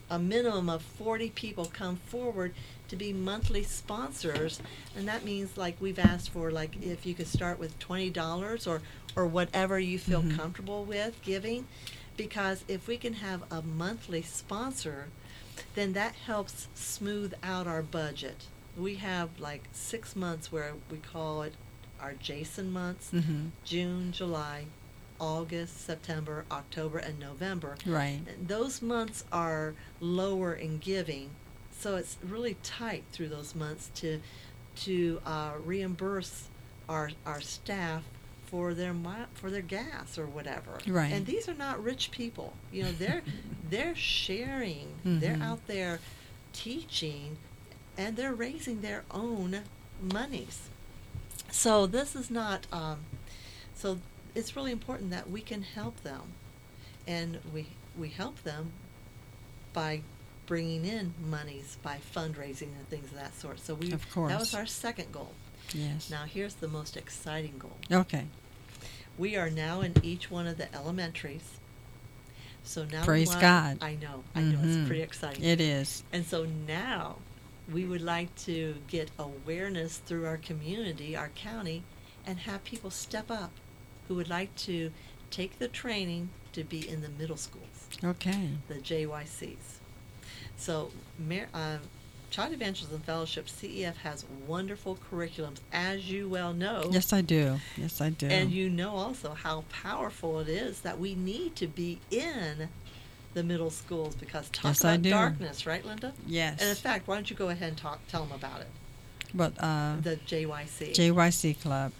Speaker 2: a minimum of forty people come forward to be monthly sponsors, and that means like we've asked for like if you could start with twenty dollars or or whatever you feel
Speaker 1: Mhm.
Speaker 2: comfortable with giving, because if we can have a monthly sponsor, then that helps smooth out our budget. We have like six months where we call it our Jason months:
Speaker 1: Mhm.
Speaker 2: June, July, August, September, October, and November.
Speaker 1: Right.
Speaker 2: And those months are lower in giving, so it's really tight through those months to to uh, reimburse our our staff for their mi- for their gas or whatever.
Speaker 1: Right.
Speaker 2: And these are not rich people. You know, they're they're sharing. They're
Speaker 1: Mhm.
Speaker 2: out there teaching, and they're raising their own monies. So this is not. Um, so it's really important that we can help them, and we we help them by bringing in monies by fundraising and things of that sort. So we
Speaker 1: Of
Speaker 2: that
Speaker 1: course.
Speaker 2: was our second goal.
Speaker 1: Yes.
Speaker 2: Now here's the most exciting goal.
Speaker 1: Okay.
Speaker 2: We are now in each one of the elementaries. So now we
Speaker 1: Praise
Speaker 2: want-
Speaker 1: God.
Speaker 2: I know, I know,
Speaker 1: Mhm.
Speaker 2: it's pretty exciting.
Speaker 1: It is.
Speaker 2: And so now we would like to get awareness through our community, our county, and have people step up who would like to take the training to be in the middle schools,
Speaker 1: Okay.
Speaker 2: the J Y Cs. So, Mar- uh, Child Evangelism Fellowship, C E F, has wonderful curriculums, as you well know.
Speaker 1: Yes, I do. Yes, I do.
Speaker 2: And you know also how powerful it is that we need to be in the middle schools, because talk
Speaker 1: Yes, I
Speaker 2: about
Speaker 1: do.
Speaker 2: darkness, right, Linda?
Speaker 1: Yes.
Speaker 2: And in fact, why don't you go ahead and talk, tell them about it,
Speaker 1: But uh,
Speaker 2: the J Y C.
Speaker 1: J Y C Club,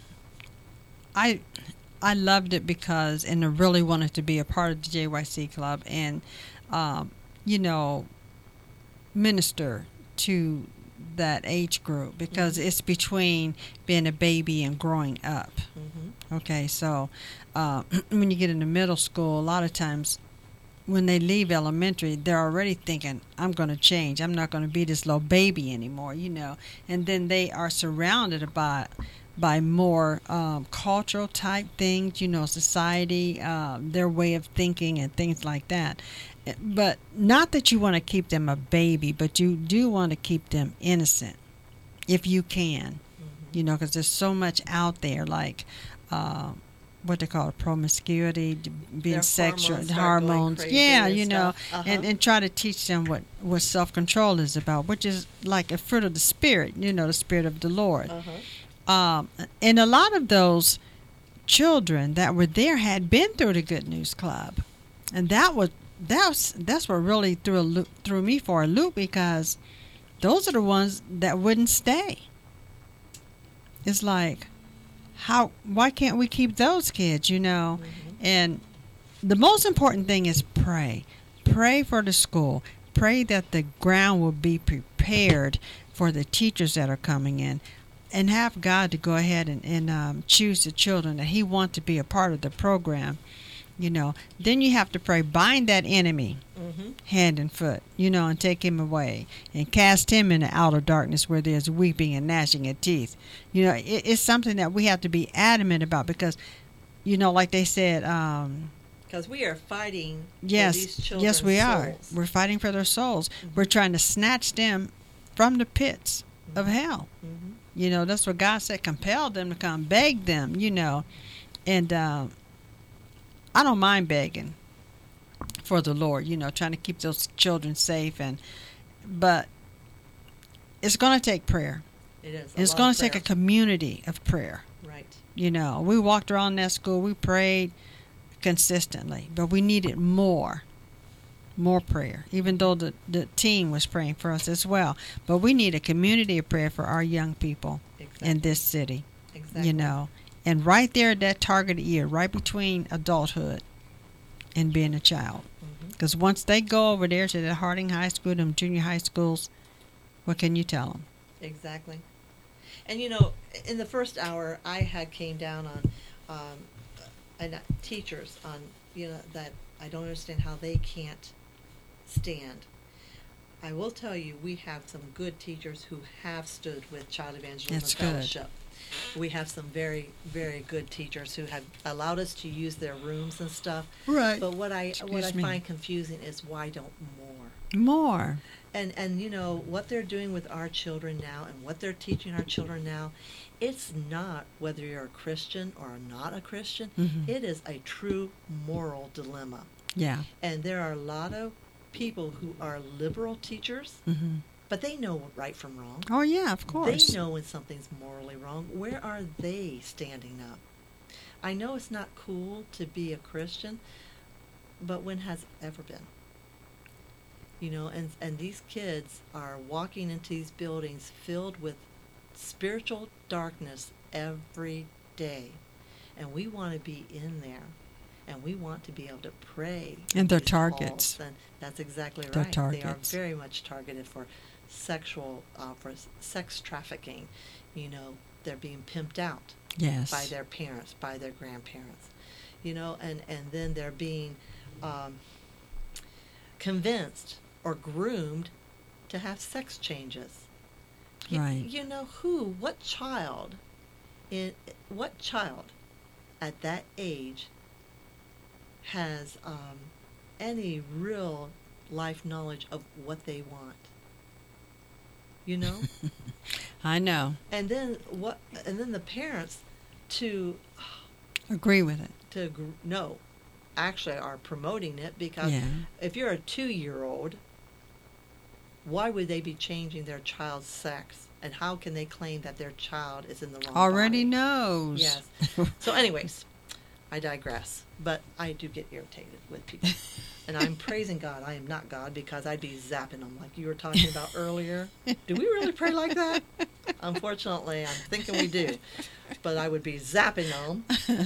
Speaker 1: I I loved it because, and I really wanted to be a part of the J Y C Club, and um, you know, minister to that age group, because
Speaker 2: Mhm.
Speaker 1: it's between being a baby and growing up.
Speaker 2: Mm-hmm.
Speaker 1: Okay, so uh, when you get into middle school, a lot of times when they leave elementary, they're already thinking, I'm going to change. I'm not going to be this little baby anymore, you know. And then they are surrounded by by more um, cultural type things, you know, society, uh, their way of thinking and things like that. But not that you want to keep them a baby, but you do want to keep them innocent if you can,
Speaker 2: Mm-hmm.
Speaker 1: you know, because there's so much out there, like uh, what they call it, promiscuity, d- being
Speaker 2: Their
Speaker 1: sexual,
Speaker 2: hormones start going
Speaker 1: hormones.
Speaker 2: crazy
Speaker 1: Yeah,
Speaker 2: and
Speaker 1: you know,
Speaker 2: stuff. Uh-huh.
Speaker 1: and, and try to teach them what, what self-control is about, which is like a fruit of the Spirit, you know, the Spirit of the Lord.
Speaker 2: Uh-huh.
Speaker 1: Um, and a lot of those children that were there had been through the Good News Club, and that was that's that's what really threw a loop, threw me for a loop, because those are the ones that wouldn't stay. It's like, how why can't we keep those kids, you know?
Speaker 2: Mhm.
Speaker 1: And the most important thing is pray. Pray for the school. Pray that the ground will be prepared for the teachers that are coming in, and have God to go ahead and, and um, choose the children that He wants to be a part of the program. You know, then you have to pray, bind that enemy
Speaker 2: Mm-hmm.
Speaker 1: hand and foot, you know, and take him away and cast him into outer darkness where there's weeping and gnashing of teeth. You know, it, it's something that we have to be adamant about, because, you know, like they said, um,
Speaker 2: Because we are fighting
Speaker 1: yes,
Speaker 2: for these children's
Speaker 1: yes, we are.
Speaker 2: souls.
Speaker 1: We're fighting for their souls.
Speaker 2: Mhm.
Speaker 1: We're trying to snatch them from the pits of hell.
Speaker 2: Mm-hmm.
Speaker 1: You know, that's what God said, compel them to come, beg them, you know. And uh, I don't mind begging for the Lord, you know, trying to keep those children safe. And but it's going to take prayer.
Speaker 2: It is. a
Speaker 1: It's
Speaker 2: lot
Speaker 1: going
Speaker 2: of
Speaker 1: to take a
Speaker 2: prayer.
Speaker 1: community of prayer.
Speaker 2: Right.
Speaker 1: You know, we walked around that school, we prayed consistently, but we needed more. More prayer, even though the, the team was praying for us as well. But we need a community of prayer for our young people
Speaker 2: Exactly.
Speaker 1: in this city,
Speaker 2: Exactly.
Speaker 1: you know. And right there at that targeted year, right between adulthood and being a child.
Speaker 2: Mhm.
Speaker 1: Because once they go over there to the Harding High School, them junior high schools, what can you tell them?
Speaker 2: Exactly. And you know, in the first hour, I had came down on um, and uh, teachers on, you know, that I don't understand how they can't stand. I will tell you, we have some good teachers who have stood with Child Evangelism
Speaker 1: That's good.
Speaker 2: Fellowship. We have some very, very good teachers who have allowed us to use their rooms and stuff.
Speaker 1: Right.
Speaker 2: But what I what I
Speaker 1: Excuse me.
Speaker 2: find confusing is, why don't more?
Speaker 1: More.
Speaker 2: And and you know what they're doing with our children now, and what they're teaching our children now, it's not whether you're a Christian or not a Christian.
Speaker 1: Mhm.
Speaker 2: It is a true moral dilemma.
Speaker 1: Yeah.
Speaker 2: And there are a lot of people who are liberal teachers,
Speaker 1: Hmm.
Speaker 2: but they know right from wrong.
Speaker 1: Oh, yeah, of course.
Speaker 2: They know when something's morally wrong. Where are they standing up? I know it's not cool to be a Christian, but when has it ever been? You know, and, and these kids are walking into these buildings filled with spiritual darkness every day. And we want to be in there. And we want to be able to pray. in
Speaker 1: And they're
Speaker 2: these halls.
Speaker 1: targets.
Speaker 2: And that's exactly
Speaker 1: They're
Speaker 2: right. They are
Speaker 1: targets.
Speaker 2: very much targeted for sexual, uh, for s- sex trafficking. You know, they're being pimped out
Speaker 1: Yes.
Speaker 2: by their parents, by their grandparents, you know, and, and then they're being um, convinced or groomed to have sex changes. Y-
Speaker 1: Right.
Speaker 2: You know who, what child, in what child at that age has um, any real life knowledge of what they want? You know?
Speaker 1: I know.
Speaker 2: And then what? And then the parents, to
Speaker 1: Agree with it.
Speaker 2: to gr- no, actually are promoting it, because
Speaker 1: Yeah.
Speaker 2: if you're a two-year-old, why would they be changing their child's sex? And how can they claim that their child is in the wrong
Speaker 1: Already
Speaker 2: body?
Speaker 1: knows.
Speaker 2: Yes. So, anyways, I digress. But I do get irritated with people. And I'm praising God. I am not God, because I'd be zapping them like you were talking about earlier. Do we really pray like that? Unfortunately, I'm thinking we do. But I would be zapping them.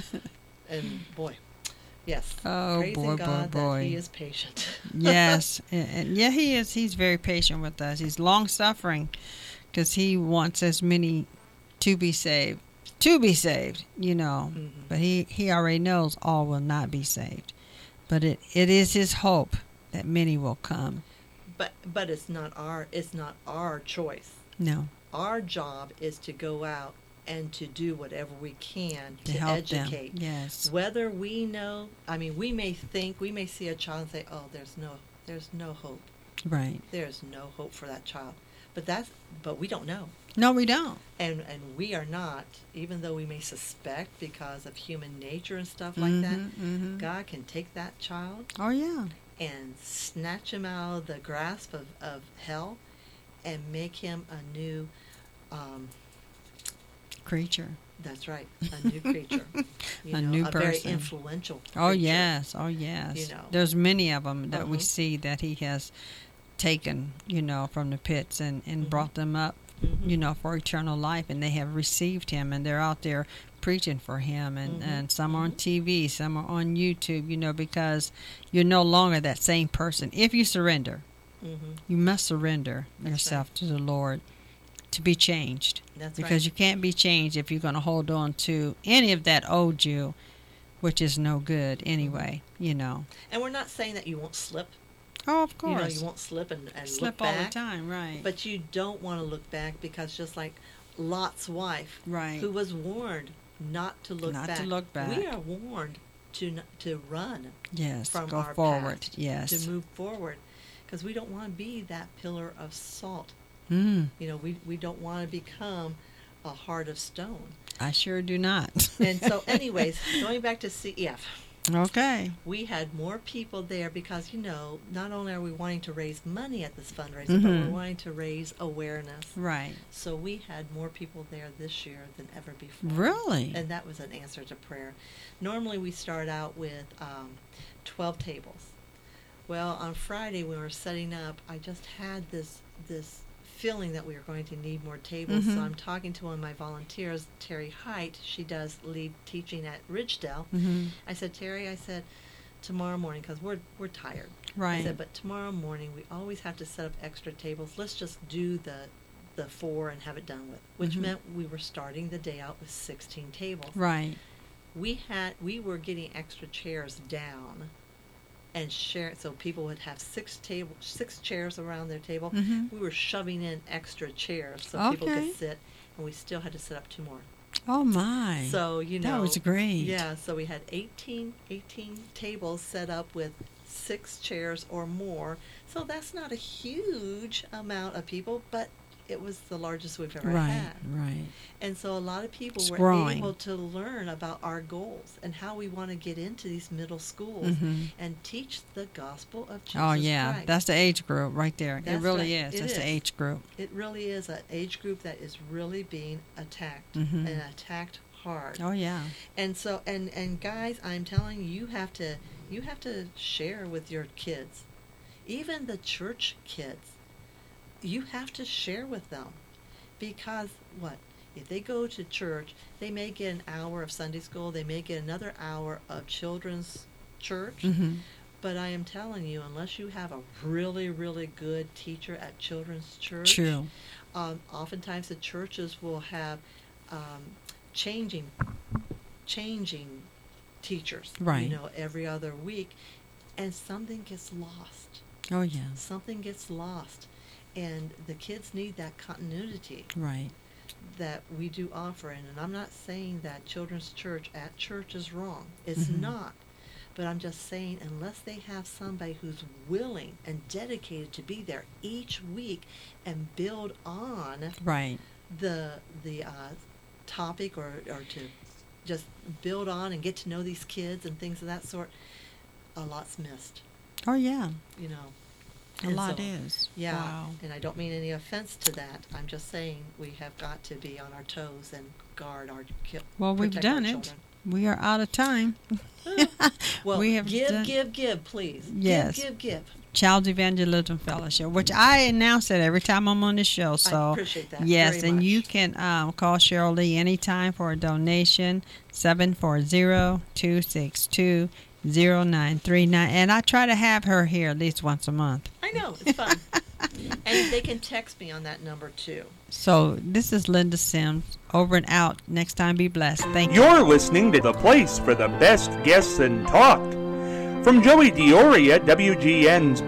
Speaker 2: And boy, yes.
Speaker 1: Oh,
Speaker 2: praising
Speaker 1: boy, boy,
Speaker 2: God
Speaker 1: boy.
Speaker 2: that He is patient.
Speaker 1: Yes. And, and yeah, he is. He's very patient with us. He's long-suffering because he wants as many to be saved. To be saved, you know.
Speaker 2: Mhm.
Speaker 1: But he, he already knows all will not be saved. But it, it is his hope that many will come.
Speaker 2: But but it's not our it's not our choice.
Speaker 1: No.
Speaker 2: Our job is to go out and to do whatever we can
Speaker 1: To
Speaker 2: to,
Speaker 1: help
Speaker 2: educate.
Speaker 1: them. Yes.
Speaker 2: Whether we know, I mean, we may think, we may see a child and say, "Oh, there's no, there's no hope.
Speaker 1: Right.
Speaker 2: There's no hope for that child." But that's, but we don't know,
Speaker 1: No, we don't.
Speaker 2: and and we are not, even though we may suspect because of human nature and stuff like that.
Speaker 1: Mhm, mhm.
Speaker 2: God can take that child
Speaker 1: Oh, yeah.
Speaker 2: and snatch him out of the grasp of, of hell, and make him a new. Um,
Speaker 1: Creature.
Speaker 2: That's right, a new creature. You
Speaker 1: A
Speaker 2: know,
Speaker 1: new
Speaker 2: a very
Speaker 1: person.
Speaker 2: influential creature.
Speaker 1: Oh, yes. Oh, yes.
Speaker 2: You know.
Speaker 1: There's many of them that we
Speaker 2: Uh-huh.
Speaker 1: see that he has taken, you know, from the pits and, and
Speaker 2: Mhm.
Speaker 1: brought them up,
Speaker 2: Mhm.
Speaker 1: you know, for eternal life. And they have received him, and they're out there preaching for him. And,
Speaker 2: Mhm.
Speaker 1: and some are on
Speaker 2: Mhm.
Speaker 1: T V, some are on YouTube, you know, because you're no longer that same person. If you surrender,
Speaker 2: Mhm.
Speaker 1: you must surrender
Speaker 2: That's
Speaker 1: yourself to the Lord to be changed.
Speaker 2: That's
Speaker 1: Because
Speaker 2: right.
Speaker 1: you can't be changed if you're going to hold on to any of that old you, which is no good anyway, you know.
Speaker 2: And we're not saying that you won't slip.
Speaker 1: Oh, of
Speaker 2: You know,
Speaker 1: course.
Speaker 2: you won't slip and, and
Speaker 1: Slip
Speaker 2: look
Speaker 1: all
Speaker 2: back.
Speaker 1: the time, right.
Speaker 2: But you don't want to look back, because just like Lot's wife,
Speaker 1: Right.
Speaker 2: who was warned not to look
Speaker 1: Not
Speaker 2: back.
Speaker 1: to look back.
Speaker 2: We are warned to n- to run
Speaker 1: Yes,
Speaker 2: from
Speaker 1: go
Speaker 2: our
Speaker 1: forward.
Speaker 2: past,
Speaker 1: Yes.
Speaker 2: to move forward, because we don't want to be that pillar of salt.
Speaker 1: Mm,
Speaker 2: You know, we we don't want to become a heart of stone.
Speaker 1: I sure do not.
Speaker 2: And so, anyways, going back to C E F,
Speaker 1: Okay.
Speaker 2: we had more people there because, you know, not only are we wanting to raise money at this fundraiser, but
Speaker 1: Mhm.
Speaker 2: we're wanting to raise awareness.
Speaker 1: Right.
Speaker 2: So we had more people there this year than ever before.
Speaker 1: Really?
Speaker 2: And that was an answer to prayer. Normally we start out with um, twelve tables. Well, on Friday when we were setting up, I just had this this feeling that we were going to need more tables.
Speaker 1: Mhm.
Speaker 2: So I'm talking to one of my volunteers, Terry Height. She does lead teaching at Ridgedale.
Speaker 1: Mm-hmm.
Speaker 2: I said, Terry, I said, tomorrow morning, because we're, we're tired.
Speaker 1: Right.
Speaker 2: I said, but tomorrow morning we always have to set up extra tables. Let's just do the the four and have it done with, which
Speaker 1: Mhm.
Speaker 2: meant we were starting the day out with sixteen tables.
Speaker 1: Right.
Speaker 2: We had we were getting extra chairs down and share, so people would have six table six chairs around their table.
Speaker 1: Mhm.
Speaker 2: We were shoving in extra chairs so people
Speaker 1: Okay.
Speaker 2: could sit, and we still had to set up two more.
Speaker 1: Oh, my.
Speaker 2: So, you know,
Speaker 1: that was great.
Speaker 2: Yeah, so we had eighteen, eighteen tables set up with six chairs or more. So that's not a huge amount of people, but it was the largest we've ever
Speaker 1: Right,
Speaker 2: had.
Speaker 1: right.
Speaker 2: And so a lot of people
Speaker 1: It's
Speaker 2: were
Speaker 1: growing.
Speaker 2: able to learn about our goals and how we want to get into these middle schools
Speaker 1: Mhm.
Speaker 2: and teach the gospel of Jesus
Speaker 1: Oh, yeah.
Speaker 2: Christ.
Speaker 1: That's the age group right there. It
Speaker 2: That's
Speaker 1: really
Speaker 2: right.
Speaker 1: is.
Speaker 2: It
Speaker 1: That's the
Speaker 2: is.
Speaker 1: age group.
Speaker 2: It really is an age group that is really being attacked
Speaker 1: Mhm.
Speaker 2: and attacked hard.
Speaker 1: Oh, yeah.
Speaker 2: And so and and guys, I'm telling you, you have to you have to share with your kids. Even the church kids. You have to share with them. Because what? If they go to church, they may get an hour of Sunday school, they may get another hour of children's church.
Speaker 1: Mm-hmm.
Speaker 2: But I am telling you, unless you have a really, really good teacher at children's church,
Speaker 1: True.
Speaker 2: um, oftentimes the churches will have um, changing, changing teachers.
Speaker 1: Right.
Speaker 2: You know, every other week, and something gets lost.
Speaker 1: Oh, yeah.
Speaker 2: Something gets lost, and the kids need that continuity
Speaker 1: Right.
Speaker 2: that we do offer. And, and I'm not saying that children's church at church is wrong. It's
Speaker 1: Mhm.
Speaker 2: not. But I'm just saying, unless they have somebody who's willing and dedicated to be there each week and build on
Speaker 1: Right.
Speaker 2: the the uh, topic, or, or to just build on and get to know these kids and things of that sort, a lot's missed,
Speaker 1: Oh, yeah.
Speaker 2: you know.
Speaker 1: A
Speaker 2: And
Speaker 1: lot
Speaker 2: so-
Speaker 1: is.
Speaker 2: Yeah,
Speaker 1: Wow.
Speaker 2: and I don't mean any offense to that. I'm just saying we have got to be on our toes and guard our ki-
Speaker 1: Well, we've
Speaker 2: protect our
Speaker 1: done it.
Speaker 2: children.
Speaker 1: We are out of time.
Speaker 2: Well,
Speaker 1: we have
Speaker 2: give,
Speaker 1: done
Speaker 2: give, give, please.
Speaker 1: Yes.
Speaker 2: Give, give, give.
Speaker 1: Child's Evangelism Fellowship, which I announce it every time I'm on the show. So
Speaker 2: appreciate that
Speaker 1: yes,
Speaker 2: very
Speaker 1: and
Speaker 2: much.
Speaker 1: you can um, call Cheryl Lee anytime for a donation, seven four zero, two six two, zero nine three nine. And I try to have her here at least once a month.
Speaker 2: I know, it's fun. And they can text me on that number too.
Speaker 1: So this is Linda Sims, over and out. Next time, be blessed. Thank you.
Speaker 8: You're listening to the place for the best guests and talk. From Joey Diori at W G N's